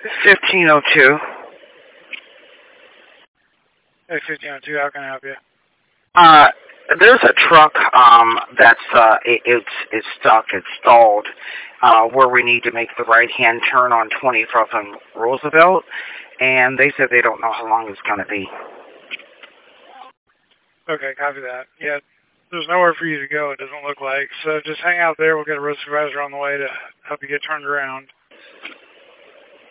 1502. Hey, 1502, how can I help you? Uh, there's a truck that's it's stuck, it's stalled, where we need to make the right hand turn on 20th and Roosevelt, and they said they don't know how long it's gonna be. Okay, copy that. Yeah, there's nowhere for you to go, it doesn't look like. So just hang out there. We'll get a road supervisor on the way to help you get turned around.